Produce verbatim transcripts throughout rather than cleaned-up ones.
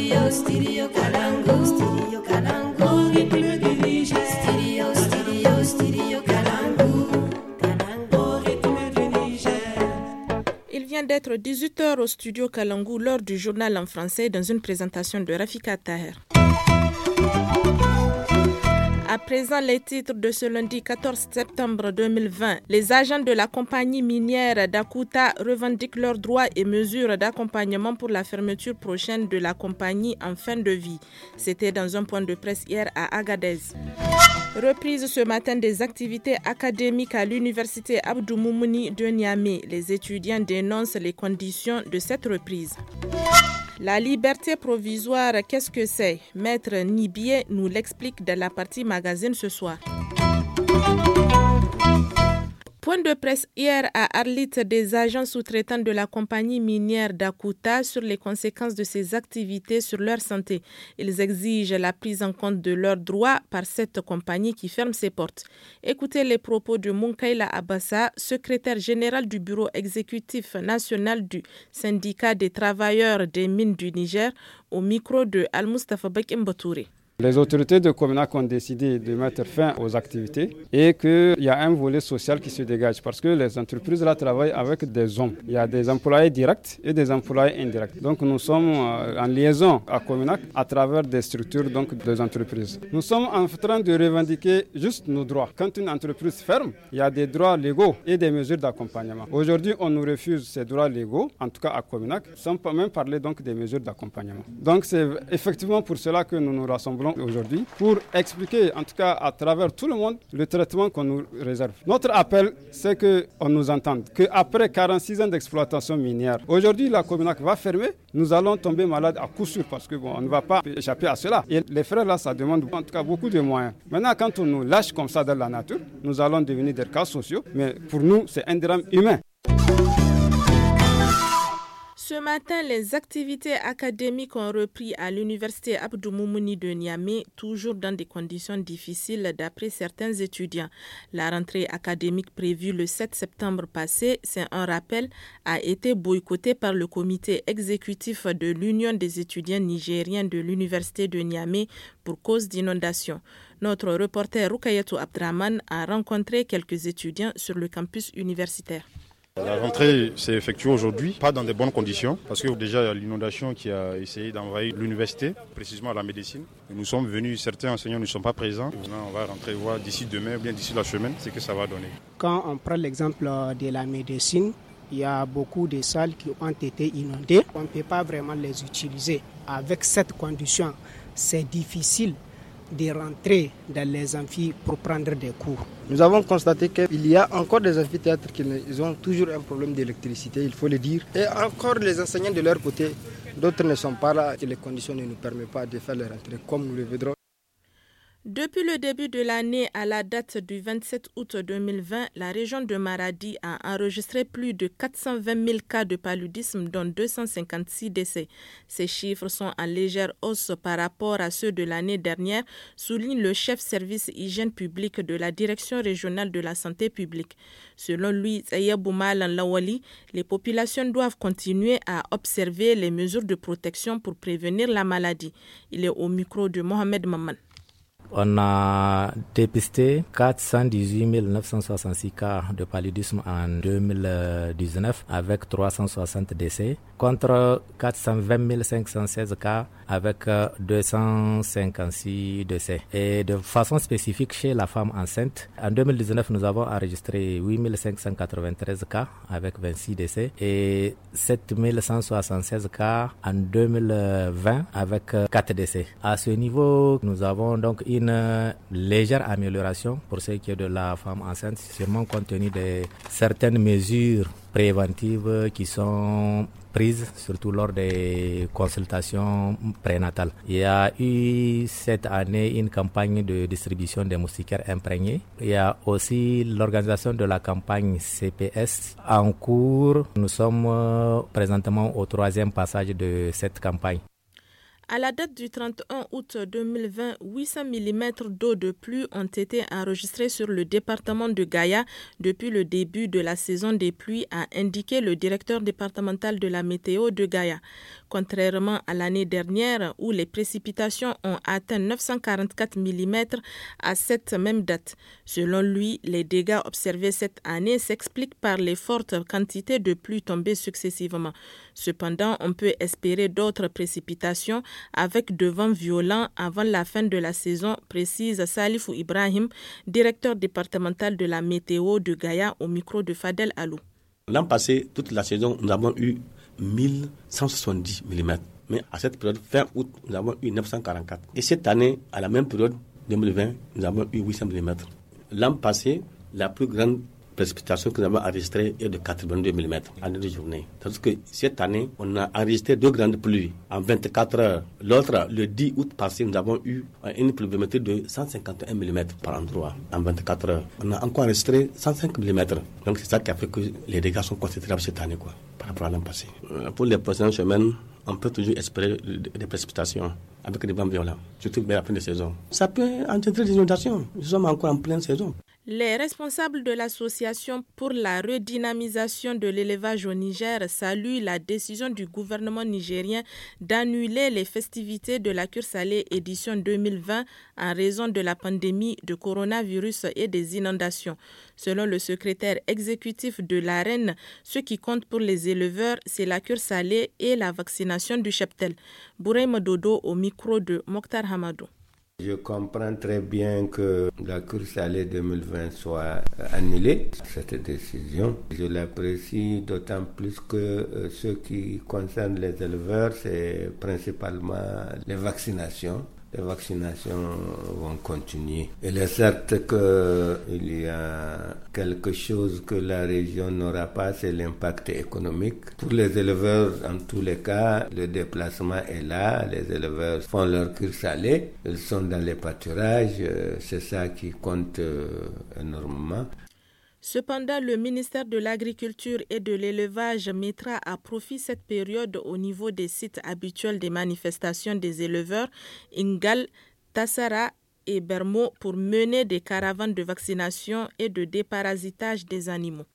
Stereo, stereo, Kalangu. Stereo, Kalangu. Au rythme du Niger. Stereo, stereo, stereo, Kalangu. Kalangu. Au rythme du Niger. Il vient d'être dix-huit heures au studio Kalangu lors du journal en français dans une présentation de Rafika Taher. À présent, les titres de ce lundi quatorze septembre deux mille vingt. Les agents de la compagnie minière d'Akuta revendiquent leurs droits et mesures d'accompagnement pour la fermeture prochaine de la compagnie en fin de vie. C'était dans un point de presse hier à Agadez. Reprise ce matin des activités académiques à l'université Abdou Moumouni de Niamey. Les étudiants dénoncent les conditions de cette reprise. La liberté provisoire, qu'est-ce que c'est? Maître Nibié nous l'explique dans la partie magazine ce soir. Point de presse hier à Arlit des agents sous-traitants de la compagnie minière d'Akuta sur les conséquences de ces activités sur leur santé. Ils exigent la prise en compte de leurs droits par cette compagnie qui ferme ses portes. Écoutez les propos de Munkaila Abassa, secrétaire général du bureau exécutif national du syndicat des travailleurs des mines du Niger, au micro de Al-Mustafa Bakim Batouré. Les autorités de Cominac ont décidé de mettre fin aux activités et qu'il y a un volet social qui se dégage parce que les entreprises là travaillent avec des hommes. Il y a des employés directs et des employés indirects. Donc nous sommes en liaison à Cominac à travers des structures donc des entreprises. Nous sommes en train de revendiquer juste nos droits. Quand une entreprise ferme, il y a des droits légaux et des mesures d'accompagnement. Aujourd'hui, on nous refuse ces droits légaux, en tout cas à Cominac, sans même parler donc des mesures d'accompagnement. Donc c'est effectivement pour cela que nous nous rassemblons aujourd'hui pour expliquer, en tout cas à travers tout le monde, le traitement qu'on nous réserve. Notre appel, c'est qu'on nous entende, qu'après quarante-six ans d'exploitation minière, aujourd'hui la Cominac va fermer, nous allons tomber malades à coup sûr parce que bon, on ne va pas échapper à cela. Et les frères là, ça demande en tout cas beaucoup de moyens. Maintenant, quand on nous lâche comme ça dans la nature, nous allons devenir des cas sociaux, mais pour nous, c'est un drame humain. Ce matin, les activités académiques ont repris à l'université Abdou Moumouni de Niamey, toujours dans des conditions difficiles d'après certains étudiants. La rentrée académique prévue le sept septembre passé, c'est un rappel, a été boycottée par le comité exécutif de l'Union des étudiants nigériens de l'université de Niamey pour cause d'inondation. Notre reporter Rukayatou Abdraman a rencontré quelques étudiants sur le campus universitaire. La rentrée s'est effectuée aujourd'hui, pas dans de bonnes conditions, parce que déjà il y a l'inondation qui a essayé d'envahir l'université, précisément à la médecine. Et nous sommes venus, certains enseignants ne sont pas présents. Maintenant, on va rentrer voir d'ici demain, bien d'ici la semaine, ce que ça va donner. Quand on prend l'exemple de la médecine, il y a beaucoup de salles qui ont été inondées. On ne peut pas vraiment les utiliser. Avec cette condition, c'est difficile de rentrer dans les amphis pour prendre des cours. Nous avons constaté qu'il y a encore des amphithéâtres qui ont toujours un problème d'électricité, il faut le dire. Et encore les enseignants de leur côté, d'autres ne sont pas là, que les conditions ne nous permettent pas de faire les rentrées comme nous le voudrons. Depuis le début de l'année à la date du vingt-sept août deux mille vingt, la région de Maradi a enregistré plus de quatre cent vingt mille cas de paludisme, dont deux cent cinquante-six décès. Ces chiffres sont en légère hausse par rapport à ceux de l'année dernière, souligne le chef service hygiène publique de la Direction régionale de la santé publique. Selon lui, Tsayabou Malan Lawali, les populations doivent continuer à observer les mesures de protection pour prévenir la maladie. Il est au micro de Mohamed Maman. On a dépisté quatre cent dix-huit mille neuf cent soixante-six cas de paludisme en deux mille dix-neuf avec trois cent soixante décès contre quatre cent vingt mille cinq cent seize cas avec deux cent cinquante-six décès. Et de façon spécifique chez la femme enceinte, en deux mille dix-neuf, nous avons enregistré huit mille cinq cent quatre-vingt-treize cas avec vingt-six décès et sept mille cent soixante-seize cas en deux mille vingt avec quatre décès. À ce niveau, nous avons donc une une légère amélioration pour ce qui est de la femme enceinte, sûrement compte tenu de certaines mesures préventives qui sont prises, surtout lors des consultations prénatales. Il y a eu cette année une campagne de distribution des moustiquaires imprégnés. Il y a aussi l'organisation de la campagne C P S en cours. Nous sommes présentement au troisième passage de cette campagne. À la date du trente et un août deux mille vingt, huit cents millimètres d'eau de pluie ont été enregistrés sur le département de Gaïa depuis le début de la saison des pluies, a indiqué le directeur départemental de la météo de Gaïa. Contrairement à l'année dernière où les précipitations ont atteint neuf cent quarante-quatre millimètres à cette même date. Selon lui, les dégâts observés cette année s'expliquent par les fortes quantités de pluie tombées successivement. Cependant, on peut espérer d'autres précipitations avec de vents violents avant la fin de la saison, précise Salifou Ibrahim, directeur départemental de la météo de Gaïa au micro de Fadel Alou. L'an passé, toute la saison, nous avons eu mille cent soixante-dix millimètres. Mais à cette période, fin août, nous avons eu neuf cent quarante-quatre. Et cette année, à la même période, deux mille vingt, nous avons eu huit cents millimètres. L'an passé, la plus grande précipitation que nous avons enregistrée est de quatre-vingt-deux millimètres en une journée. Tandis que cette année, on a enregistré deux grandes pluies en vingt-quatre heures. L'autre, le dix août passé, nous avons eu une pluviométrie de cent cinquante et un millimètres par endroit en vingt-quatre heures. On a encore enregistré cent cinq millimètres. Donc c'est ça qui a fait que les dégâts sont considérables cette année, quoi, par rapport à l'an passé. Pour les prochaines semaines, on peut toujours espérer des précipitations avec des vents violents, surtout vers la fin de saison. Ça peut engendrer des inondations. Nous sommes encore en pleine saison. Les responsables de l'association pour la redynamisation de l'élevage au Niger saluent la décision du gouvernement nigérien d'annuler les festivités de la cure salée édition deux mille vingt en raison de la pandémie de coronavirus et des inondations. Selon le secrétaire exécutif de l'AREN, ce qui compte pour les éleveurs, c'est la cure salée et la vaccination du cheptel. Bouraïma Dodo au micro de Mokhtar Hamadou. Je comprends très bien que la cure salée deux mille vingt soit annulée, cette décision. Je l'apprécie d'autant plus que euh, ce qui concerne les éleveurs, c'est principalement les vaccinations. Les vaccinations vont continuer. Il est certes qu'il y a quelque chose que la région n'aura pas, c'est l'impact économique. Pour les éleveurs, en tous les cas, le déplacement est là. Les éleveurs font leur cure salée. Ils sont dans les pâturages. C'est ça qui compte énormément. Cependant, le ministère de l'Agriculture et de l'Élevage mettra à profit cette période au niveau des sites habituels des manifestations des éleveurs, Ingal, Tassara et Bermo, pour mener des caravanes de vaccination et de déparasitage des animaux.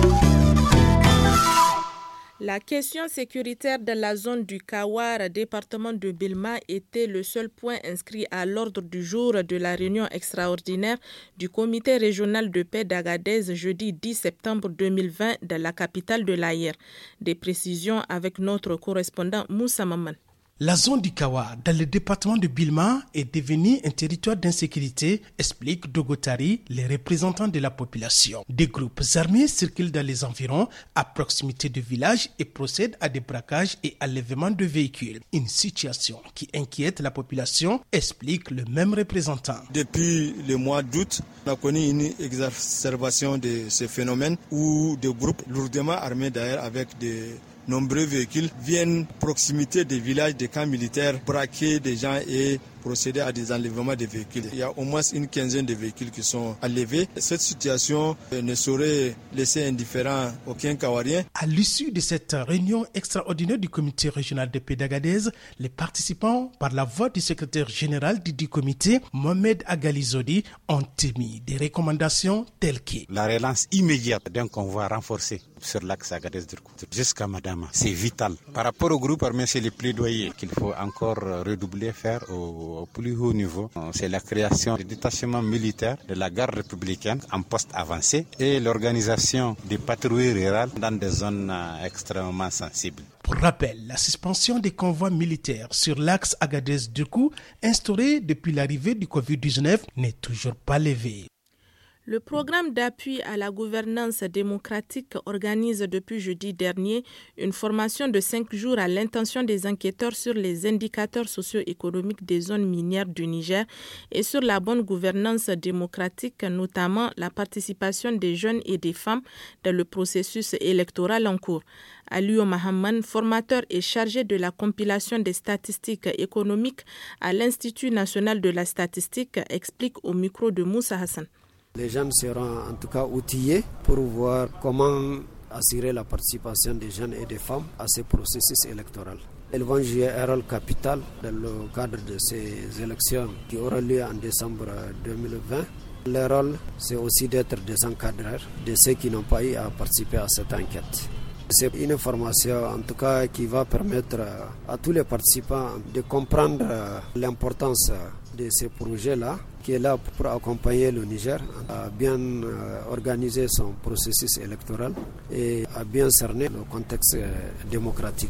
La question sécuritaire de la zone du Kawar, département de Bilma, était le seul point inscrit à l'ordre du jour de la réunion extraordinaire du comité régional de paix d'Agadez jeudi dix septembre deux mille vingt dans la capitale de l'Aïr. Des précisions avec notre correspondant Moussa Maman. La zone du Kawa, dans le département de Bilma, est devenue un territoire d'insécurité, explique Dogotari, les représentants de la population. Des groupes armés circulent dans les environs, à proximité de villages et procèdent à des braquages et enlèvements de véhicules. Une situation qui inquiète la population, explique le même représentant. Depuis le mois d'août, on a connu une exacerbation de ce phénomène où des groupes lourdement armés d'ailleurs avec des nombreux véhicules viennent proximité des villages, des camps militaires, braquer des gens et procéder à des enlèvements de véhicules. Il y a au moins une quinzaine de véhicules qui sont enlevés. Cette situation ne saurait laisser indifférent aucun Kawarien. À l'issue de cette réunion extraordinaire du comité régional de paix d'Agadez, les participants, par la voix du secrétaire général du comité, Mohamed Agalizodi, ont émis des recommandations telles que la relance immédiate d'un convoi renforcé sur l'axe Agadez-Durkou jusqu'à Madama. C'est vital. Par rapport au groupe armé, c'est le plaidoyer qu'il faut encore redoubler, faire au au plus haut niveau. C'est la création du détachement militaire de la garde républicaine en poste avancé et l'organisation des patrouilles rurales dans des zones extrêmement sensibles. Pour rappel, la suspension des convois militaires sur l'axe Agadez-Durkou, instaurée depuis l'arrivée du covid dix-neuf, n'est toujours pas levée. Le programme d'appui à la gouvernance démocratique organise depuis jeudi dernier une formation de cinq jours à l'intention des enquêteurs sur les indicateurs socio-économiques des zones minières du Niger et sur la bonne gouvernance démocratique, notamment la participation des jeunes et des femmes dans le processus électoral en cours. Aliou Mahaman, formateur et chargé de la compilation des statistiques économiques à l'Institut national de la statistique, explique au micro de Moussa Hassan. Les gens seront en tout cas outillés pour voir comment assurer la participation des jeunes et des femmes à ces processus électoraux. Elles vont jouer un rôle capital dans le cadre de ces élections qui auront lieu en décembre deux mille vingt. Leur rôle, c'est aussi d'être des encadreurs de ceux qui n'ont pas eu à participer à cette enquête. C'est une information en tout cas qui va permettre à tous les participants de comprendre l'importance de ces projets-là, qui est là pour accompagner le Niger à bien organiser son processus électoral et à bien cerner le contexte démocratique.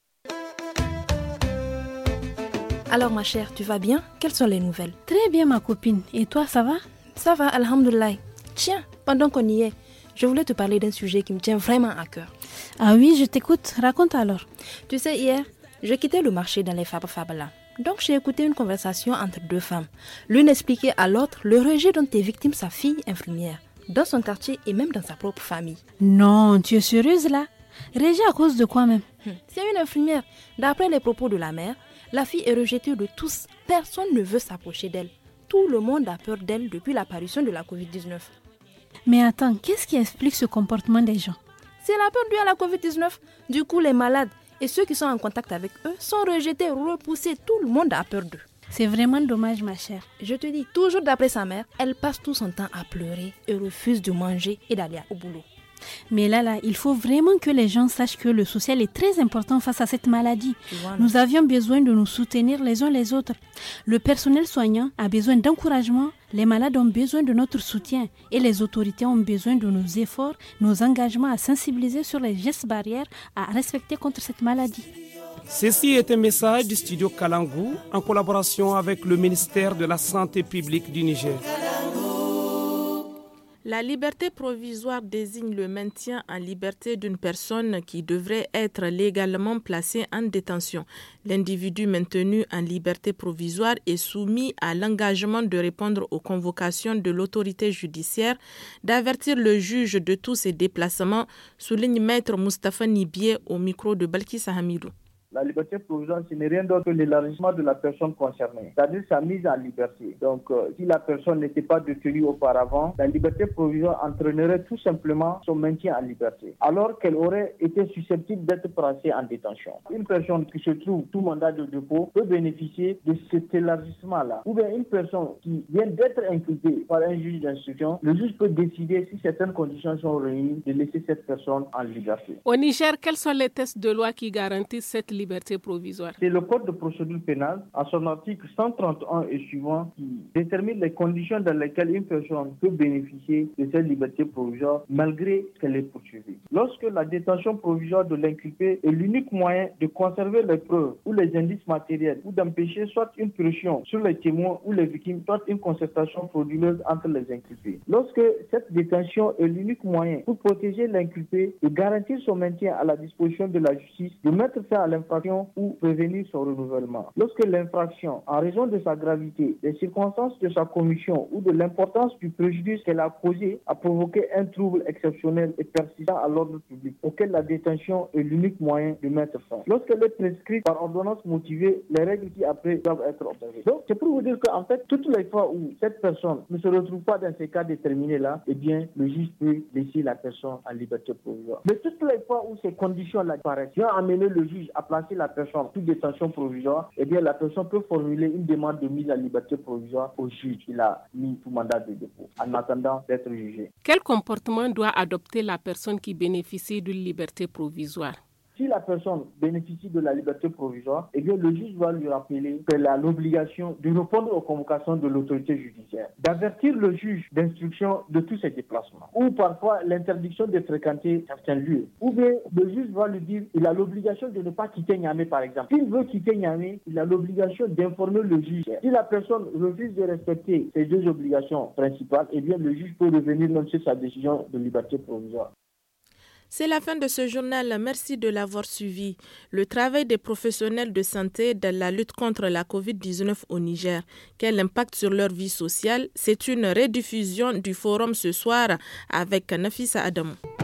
Alors ma chère, tu vas bien? Quelles sont les nouvelles? Très bien ma copine. Et toi, ça va? Ça va, alhamdoulilah. Tiens, pendant qu'on y est, je voulais te parler d'un sujet qui me tient vraiment à cœur. Ah oui, je t'écoute. Raconte alors. Tu sais, hier, je quittais le marché dans les Fab Fab là. Donc j'ai écouté une conversation entre deux femmes. L'une expliquait à l'autre le rejet dont est victime sa fille infirmière, dans son quartier et même dans sa propre famille. Non, tu es sérieuse là? Rejet à cause de quoi même? hum, C'est une infirmière. D'après les propos de la mère, la fille est rejetée de tous. Personne ne veut s'approcher d'elle. Tout le monde a peur d'elle depuis l'apparition de la covid dix-neuf. Mais attends, qu'est-ce qui explique ce comportement des gens? C'est la peur due à la covid dix-neuf. Du coup, les malades et ceux qui sont en contact avec eux sont rejetés, repoussés. Tout le monde a peur d'eux. C'est vraiment dommage, ma chère. Je te dis, toujours d'après sa mère, elle passe tout son temps à pleurer et refuse de manger et d'aller au boulot. Mais là, là, il faut vraiment que les gens sachent que le social est très important face à cette maladie. Voilà. Nous avions besoin de nous soutenir les uns les autres. Le personnel soignant a besoin d'encouragement, les malades ont besoin de notre soutien et les autorités ont besoin de nos efforts, nos engagements à sensibiliser sur les gestes barrières à respecter contre cette maladie. Ceci est un message du studio Kalangu en collaboration avec le ministère de la Santé publique du Niger. La liberté provisoire désigne le maintien en liberté d'une personne qui devrait être légalement placée en détention. L'individu maintenu en liberté provisoire est soumis à l'engagement de répondre aux convocations de l'autorité judiciaire, d'avertir le juge de tous ses déplacements, souligne Maître Moustapha Nibié au micro de Balkissa Hamidou. La liberté provisoire, ce n'est rien d'autre que l'élargissement de la personne concernée, c'est-à-dire sa mise en liberté. Donc, euh, si la personne n'était pas détenue auparavant, la liberté provisoire entraînerait tout simplement son maintien en liberté, alors qu'elle aurait été susceptible d'être placée en détention. Une personne qui se trouve sous mandat de dépôt peut bénéficier de cet élargissement-là. Ou bien une personne qui vient d'être inculpée par un juge d'instruction, le juge peut décider, si certaines conditions sont réunies, de laisser cette personne en liberté. Au Niger, quels sont les textes de loi qui garantissent cette liberté? liberté provisoire. C'est le code de procédure pénale, à son article cent trente et un et suivant, qui détermine les conditions dans lesquelles une personne peut bénéficier de cette liberté provisoire malgré qu'elle est poursuivie. Lorsque la détention provisoire de l'inculpé est l'unique moyen de conserver les preuves ou les indices matériels ou d'empêcher soit une pression sur les témoins ou les victimes, soit une concertation frauduleuse entre les inculpés. Lorsque cette détention est l'unique moyen pour protéger l'inculpé, de garantir son maintien à la disposition de la justice, de mettre fin à l'infraction ou prévenir son renouvellement. Lorsque l'infraction, en raison de sa gravité, des circonstances de sa commission ou de l'importance du préjudice qu'elle a causé, a provoqué un trouble exceptionnel et persistant à l'ordre public, auquel la détention est l'unique moyen de mettre fin. Lorsqu'elle est prescrite par ordonnance motivée, les règles qui après doivent être observées. Donc, c'est pour vous dire qu'en fait, toutes les fois où cette personne ne se retrouve pas dans ces cas déterminés-là, eh bien, le juge peut laisser la personne en liberté provisoire. Mais toutes les fois où ces conditions-là apparaissent, qui ont amené le juge à placer la personne sous détention provisoire, eh bien, la personne peut formuler une demande de mise en liberté provisoire au juge qu'il a mis sous mandat de dépôt, en attendant d'être jugé. Quel comportement doit adopter la personne qui bénéficie d'une liberté provisoire? Si la personne bénéficie de la liberté provisoire, eh bien, le juge va lui rappeler qu'elle a l'obligation de répondre aux convocations de l'autorité judiciaire, d'avertir le juge d'instruction de tous ses déplacements, ou parfois l'interdiction de fréquenter certains lieux. Ou bien, le juge va lui dire qu'il a l'obligation de ne pas quitter Niamey, par exemple. S'il veut quitter Niamey, il a l'obligation d'informer le juge. Si la personne refuse de respecter ces deux obligations principales, eh bien, le juge peut revenir même sur sa décision de liberté provisoire. C'est la fin de ce journal. Merci de l'avoir suivi. Le travail des professionnels de santé dans la lutte contre la covid dix-neuf au Niger. Quel impact sur leur vie sociale? C'est une rediffusion du forum ce soir avec Nafissa Adamou.